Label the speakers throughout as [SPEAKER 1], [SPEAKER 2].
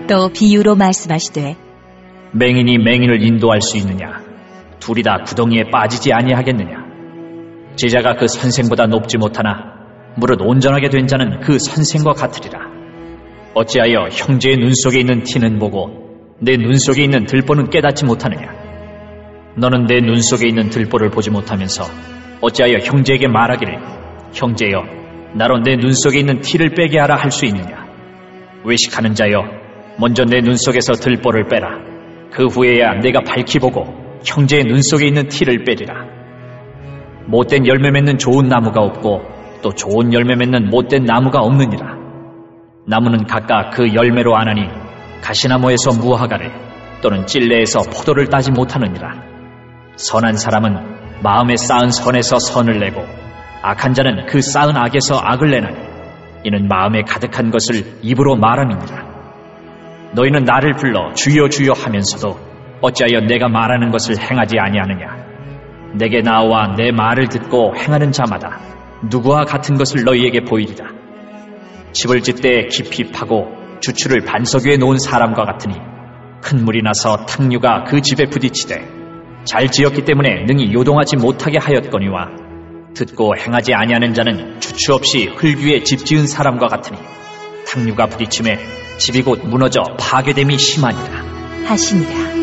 [SPEAKER 1] 또 비유로 말씀하시되
[SPEAKER 2] 맹인이 맹인을 인도할 수 있느냐? 둘이 다 구덩이에 빠지지 아니하겠느냐? 제자가 그 선생보다 높지 못하나 무릇 온전하게 된 자는 그 선생과 같으리라. 어찌하여 형제의 눈 속에 있는 티는 보고 내 눈 속에 있는 들보는 깨닫지 못하느냐? 너는 내 눈 속에 있는 들보를 보지 못하면서 어찌하여 형제에게 말하기를 형제여 나로 내 눈 속에 있는 티를 빼게 하라 할 수 있느냐? 외식하는 자여 먼저 내 눈 속에서 들보를 빼라. 그 후에야 내가 밝히 보고 형제의 눈 속에 있는 티를 빼리라. 못된 열매 맺는 좋은 나무가 없고 또 좋은 열매 맺는 못된 나무가 없느니라. 나무는 각각 그 열매로 아나니 가시나무에서 무화과를 또는 찔레에서 포도를 따지 못하느니라. 선한 사람은 마음에 쌓은 선에서 선을 내고 악한 자는 그 쌓은 악에서 악을 내나니 이는 마음에 가득한 것을 입으로 말함이니라. 너희는 나를 불러 주여 주여 하면서도 어찌하여 내가 말하는 것을 행하지 아니하느냐? 내게 나와 내 말을 듣고 행하는 자마다 누구와 같은 것을 너희에게 보이리라. 집을 짓되 깊이 파고 주추를 반석 위에 놓은 사람과 같으니 큰 물이 나서 탕류가 그 집에 부딪히되 잘 지었기 때문에 능히 요동하지 못하게 하였거니와 듣고 행하지 아니하는 자는 주추 없이 흙 위에 집 지은 사람과 같으니 탕류가 부딪힘에 집이 곧 무너져 파괴됨이 심하니라
[SPEAKER 1] 하시니라.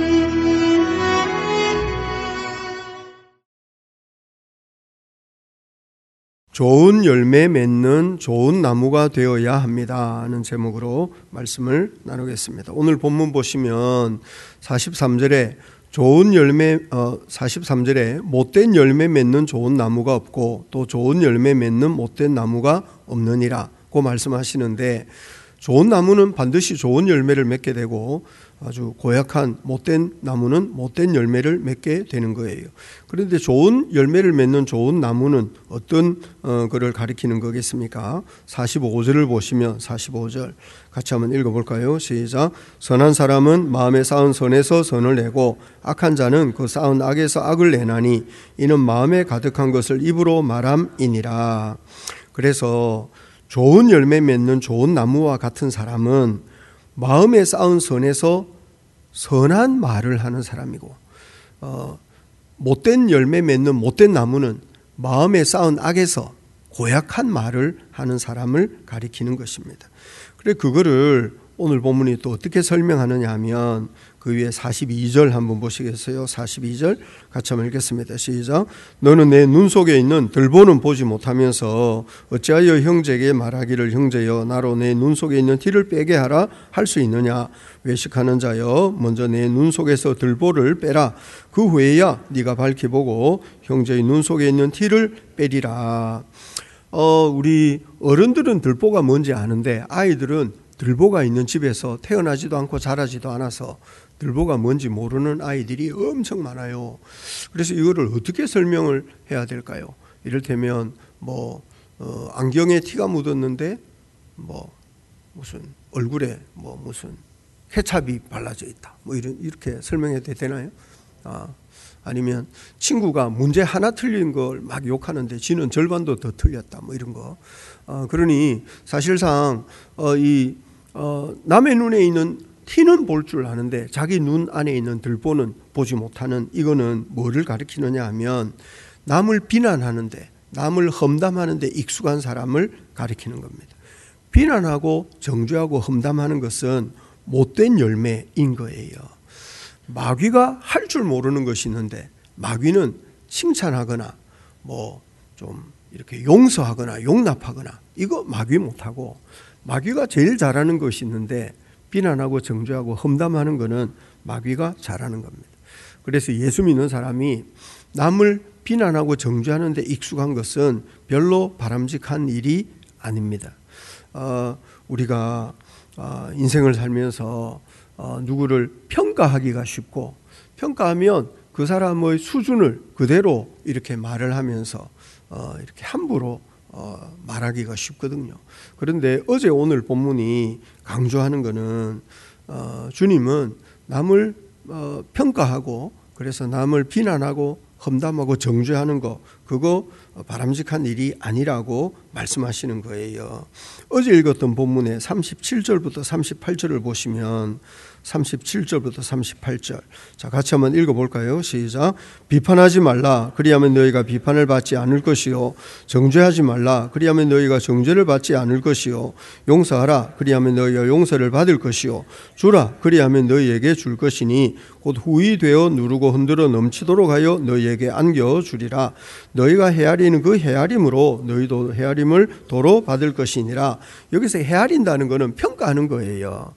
[SPEAKER 3] 좋은 열매 맺는 좋은 나무가 되어야 합니다 하는 제목으로 말씀을 나누겠습니다. 오늘 본문 보시면 43절에 좋은 열매 43절에 못된 열매 맺는 좋은 나무가 없고 또 좋은 열매 맺는 못된 나무가 없느니라고 말씀하시는데 좋은 나무는 반드시 좋은 열매를 맺게 되고 아주 고약한 못된 나무는 못된 열매를 맺게 되는 거예요. 그런데 좋은 열매를 맺는 좋은 나무는 어떤 것을 가리키는 거겠습니까? 45절을 보시면 45절 같이 한번 읽어볼까요? 시작. 선한 사람은 마음에 쌓은 선에서 선을 내고 악한 자는 그 쌓은 악에서 악을 내나니 이는 마음에 가득한 것을 입으로 말함이니라. 그래서 좋은 열매 맺는 좋은 나무와 같은 사람은 마음에 쌓은 선에서 선한 말을 하는 사람이고 못된 열매 맺는 못된 나무는 마음에 쌓은 악에서 고약한 말을 하는 사람을 가리키는 것입니다. 그래 그거를 오늘 본문이 또 어떻게 설명하느냐 하면 그 위에 42절 한번 보시겠어요? 42절 같이 한번 읽겠습니다. 시작. 너는 내 눈 속에 있는 들보는 보지 못하면서 어찌하여 형제에게 말하기를 형제여 나로 내 눈 속에 있는 티를 빼게 하라 할 수 있느냐? 외식하는 자여 먼저 내 눈 속에서 들보를 빼라. 그 후에야 네가 밝히 보고 형제의 눈 속에 있는 티를 빼리라. 우리 어른들은 들보가 뭔지 아는데 아이들은 들보가 있는 집에서 태어나지도 않고 자라지도 않아서 들보가 뭔지 모르는 아이들이 엄청 많아요. 그래서 이거를 어떻게 설명을 해야 될까요? 이를테면 안경에 티가 묻었는데 무슨 얼굴에 무슨 케찹이 발라져 있다. 이렇게 설명해도 되나요? 아니면 친구가 문제 하나 틀린 걸 막 욕하는데 지는 절반도 더 틀렸다. 이런 거. 그러니 사실상 남의 눈에 있는 티는 볼 줄 아는데 자기 눈 안에 있는 들보는 보지 못하는 이거는 뭐를 가리키느냐 하면 남을 비난하는데 남을 험담하는데 익숙한 사람을 가리키는 겁니다. 비난하고 정죄하고 험담하는 것은 못된 열매인 거예요. 마귀가 할 줄 모르는 것이 있는데 마귀는 칭찬하거나 좀 이렇게 용서하거나 용납하거나 이거 마귀 못하고 마귀가 제일 잘하는 것이 있는데 비난하고 정죄하고 험담하는 것은 마귀가 잘하는 겁니다. 그래서 예수 믿는 사람이 남을 비난하고 정죄하는 데 익숙한 것은 별로 바람직한 일이 아닙니다. 우리가 인생을 살면서 누구를 평가하기가 쉽고 평가하면 그 사람의 수준을 그대로 이렇게 말을 하면서 이렇게 함부로 말하기가 쉽거든요. 그런데 어제 오늘 본문이 강조하는 것은 주님은 남을 평가하고 그래서 남을 비난하고 험담하고 정죄하는 거 그거 바람직한 일이 아니라고 말씀하시는 거예요. 어제 읽었던 본문의 37절부터 38절을 보시면 37절부터 38절. 자, 같이 한번 읽어볼까요? 시작. 비판하지 말라. 그리하면 너희가 비판을 받지 않을 것이요. 정죄하지 말라. 그리하면 너희가 정죄를 받지 않을 것이요. 용서하라. 그리하면 너희가 용서를 받을 것이요. 주라. 그리하면 너희에게 줄 것이니 곧 후히 되어 누르고 흔들어 넘치도록 하여 너희에게 안겨주리라. 너희가 헤아리는 그 헤아림으로 너희도 헤아림을 도로 받을 것이니라. 여기서 헤아린다는 것은 평가하는 거예요.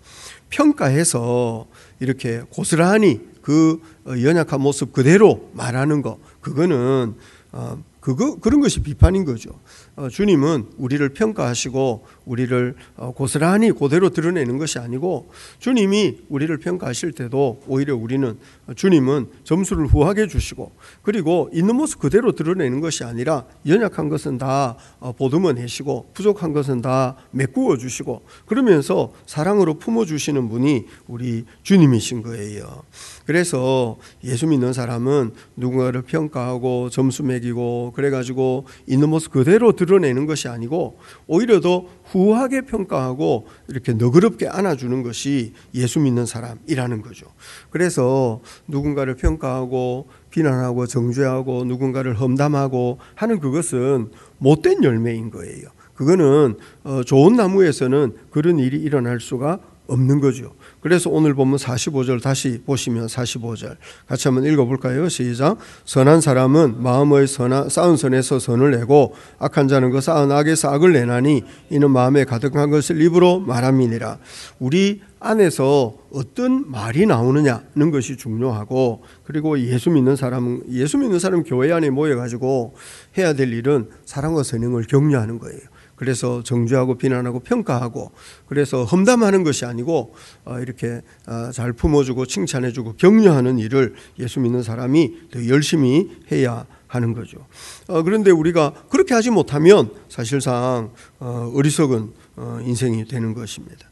[SPEAKER 3] 평가해서 이렇게 고스란히 그 연약한 모습 그대로 말하는 거, 그거는 그런 것이 비판인 거죠. 주님은 우리를 평가하시고 우리를 고스란히 그대로 드러내는 것이 아니고, 주님이 우리를 평가하실 때도 오히려 주님은 점수를 후하게 주시고, 그리고 있는 모습 그대로 드러내는 것이 아니라 연약한 것은 다 보듬어 내시고 부족한 것은 다 메꾸어 주시고, 그러면서 사랑으로 품어 주시는 분이 우리 주님이신 거예요. 그래서 예수 믿는 사람은 누군가를 평가하고 점수 매기고 그래가지고 있는 모습 그대로 드러내는 것이 아니고, 오히려 더 후하게 평가하고 이렇게 너그럽게 안아주는 것이 예수 믿는 사람이라는 거죠. 그래서 누군가를 평가하고 비난하고 정죄하고 누군가를 험담하고 하는 그것은 못된 열매인 거예요. 그거는 좋은 나무에서는 그런 일이 일어날 수가 없는 거죠. 그래서 오늘 본문 45절 다시 보시면 45절 같이 한번 읽어볼까요? 시작. 선한 사람은 마음의 쌓은 선에서 선을 내고 악한 자는 그 쌓은 악에서 악을 내나니 이는 마음에 가득한 것을 입으로 말함이니라. 우리 안에서 어떤 말이 나오느냐는 것이 중요하고, 그리고 예수 믿는 사람 교회 안에 모여가지고 해야 될 일은 사랑과 선행을 격려하는 거예요. 그래서 정죄하고 비난하고 평가하고, 그래서 험담하는 것이 아니고 이렇게 잘 품어주고 칭찬해주고 격려하는 일을 예수 믿는 사람이 더 열심히 해야 하는 거죠. 그런데 우리가 그렇게 하지 못하면 사실상 어리석은 인생이 되는 것입니다.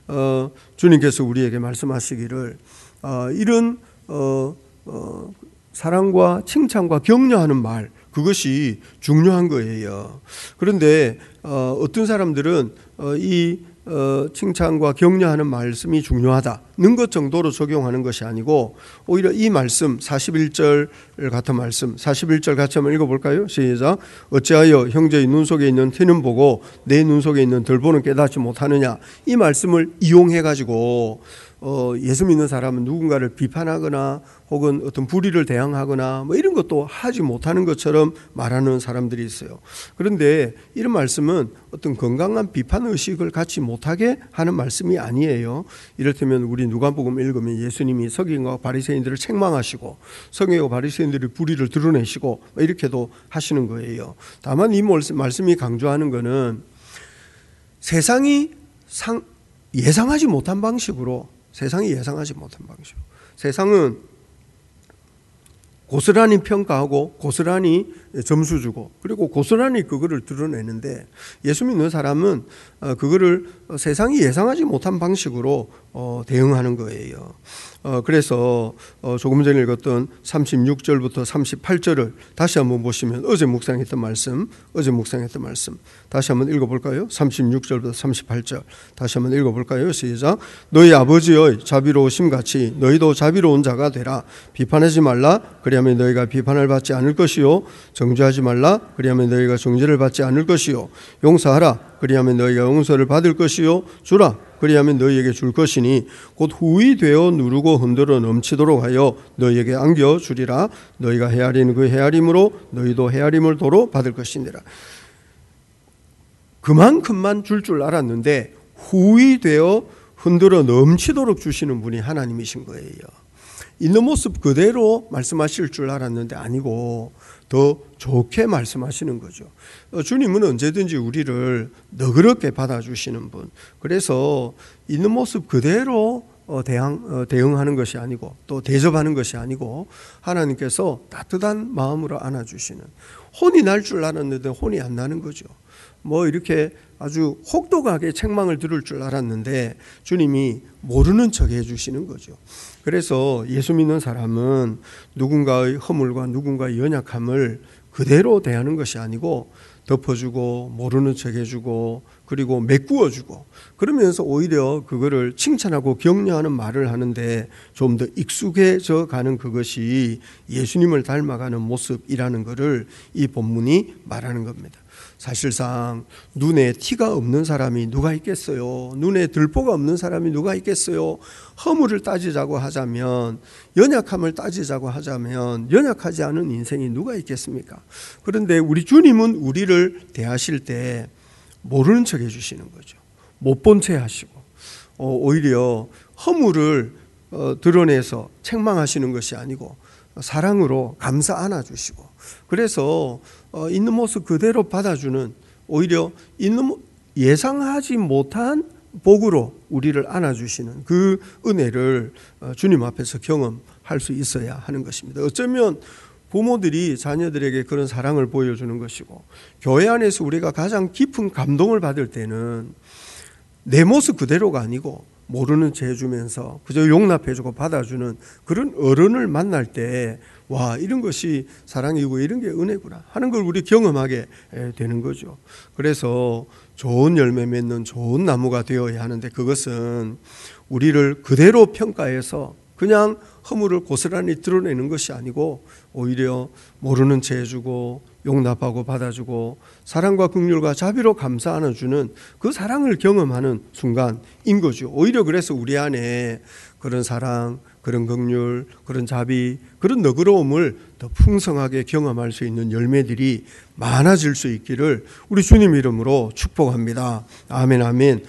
[SPEAKER 3] 주님께서 우리에게 말씀하시기를 이런 사랑과 칭찬과 격려하는 말, 그것이 중요한 거예요. 그런데 어떤 사람들은 이 칭찬과 격려하는 말씀이 중요하다는 것 정도로 적용하는 것이 아니고, 오히려 이 말씀 41절 같은 말씀 41절 같이 한번 읽어볼까요? 시작. 어찌하여 형제의 눈 속에 있는 티는 보고 내 눈 속에 있는 덜보는 깨닫지 못하느냐. 이 말씀을 이용해 가지고 예수 믿는 사람은 누군가를 비판하거나 혹은 어떤 불의를 대항하거나 뭐 이런 것도 하지 못하는 것처럼 말하는 사람들이 있어요. 그런데 이런 말씀은 어떤 건강한 비판 의식을 갖지 못하게 하는 말씀이 아니에요. 이를테면 우리 누가복음 읽으면 예수님이 서기관과 바리새인들을 책망하시고 서기관과 바리새인들의 불의를 드러내시고 이렇게도 하시는 거예요. 다만 이 말씀이 강조하는 것은 세상이 예상하지 못한 방식으로, 세상은 고스란히 평가하고 고스란히 점수 주고 그리고 고스란히 그거를 드러내는데, 예수 믿는 사람은 그거를 세상이 예상하지 못한 방식으로 대응하는 거예요. 그래서 조금 전에 읽었던 36절부터 38절을 다시 한번 보시면 어제 묵상했던 말씀 다시 한번 읽어볼까요? 36절부터 38절 다시 한번 읽어볼까요? 시작. 너희 아버지의 자비로우심 같이 너희도 자비로운 자가 되라. 비판하지 말라. 그리하면 너희가 비판을 받지 않을 것이요. 정죄하지 말라. 그리하면 너희가 정죄를 받지 않을 것이요. 용서하라. 그리하면 너희가 용서를 받을 것이요. 주라. 그리하면 너희에게 줄 것이니 곧 후히 되어 누르고 흔들어 넘치도록 하여 너희에게 안겨주리라. 너희가 헤아리는 그 헤아림으로 너희도 헤아림을 도로 받을 것이니라. 그만큼만 줄 알았는데 후히 되어 흔들어 넘치도록 주시는 분이 하나님이신 거예요. 있는 모습 그대로 말씀하실 줄 알았는데 아니고 더 좋게 말씀하시는 거죠. 주님은 언제든지 우리를 너그럽게 받아주시는 분. 그래서 있는 모습 그대로 대응하는 것이 아니고 또 대접하는 것이 아니고 하나님께서 따뜻한 마음으로 안아주시는, 혼이 날 줄 알았는데 혼이 안 나는 거죠. 뭐 이렇게 아주 혹독하게 책망을 들을 줄 알았는데 주님이 모르는 척 해주시는 거죠. 그래서 예수 믿는 사람은 누군가의 허물과 누군가의 연약함을 그대로 대하는 것이 아니고 덮어주고 모르는 척 해주고 그리고 메꾸어주고 그러면서 오히려 그거를 칭찬하고 격려하는 말을 하는데 좀 더 익숙해져 가는 그것이 예수님을 닮아가는 모습이라는 것을 이 본문이 말하는 겁니다. 사실상 눈에 티가 없는 사람이 누가 있겠어요? 눈에 들보가 없는 사람이 누가 있겠어요? 허물을 따지자고 하자면, 연약함을 따지자고 하자면 연약하지 않은 인생이 누가 있겠습니까? 그런데 우리 주님은 우리를 대하실 때 모르는 척 해주시는 거죠. 못 본 채 하시고 오히려 허물을 드러내서 책망하시는 것이 아니고 사랑으로 감싸 안아주시고, 그래서 있는 모습 그대로 받아주는, 오히려 예상하지 못한 복으로 우리를 안아주시는 그 은혜를 주님 앞에서 경험할 수 있어야 하는 것입니다. 어쩌면 부모들이 자녀들에게 그런 사랑을 보여주는 것이고, 교회 안에서 우리가 가장 깊은 감동을 받을 때는 내 모습 그대로가 아니고 모르는 채 해주면서 그저 용납해주고 받아주는 그런 어른을 만날 때, 와, 이런 것이 사랑이고 이런 게 은혜구나 하는 걸 우리 경험하게 되는 거죠. 그래서 좋은 열매 맺는 좋은 나무가 되어야 하는데, 그것은 우리를 그대로 평가해서 그냥 허물을 고스란히 드러내는 것이 아니고 오히려 모르는 채 해주고 용납하고 받아주고 사랑과 긍휼과 자비로 감싸 안아주는 그 사랑을 경험하는 순간인 거죠. 오히려 그래서 우리 안에 그런 사랑, 그런 긍휼, 그런 자비, 그런 너그러움을 더 풍성하게 경험할 수 있는 열매들이 많아질 수 있기를 우리 주님 이름으로 축복합니다. 아멘, 아멘.